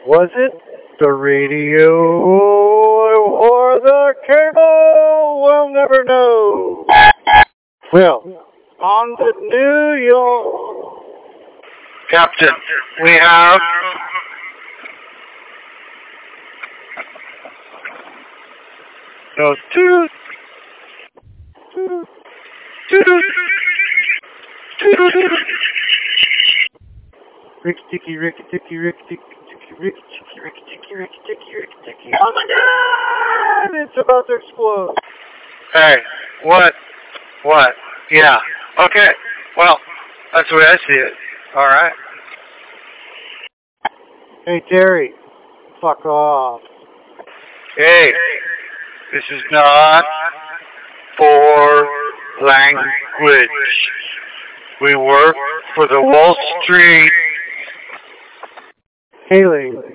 Was it the radio or the cable? We'll never know. Well, on the New York. Captain, we have... No, toot. Toot. Toot. Toot. Ricky ticky, Ricky ticky, Ricky ticky, Ricky ticky, Ricky ticky, Ricky ticky, Ricky ticky. Oh my God! It's about to explode. Hey, what? What? Yeah. Okay. Well, that's the way I see it. All right. Hey, Terry. Fuck off. Hey, this is not for language. We work for the Wall Street. Haley.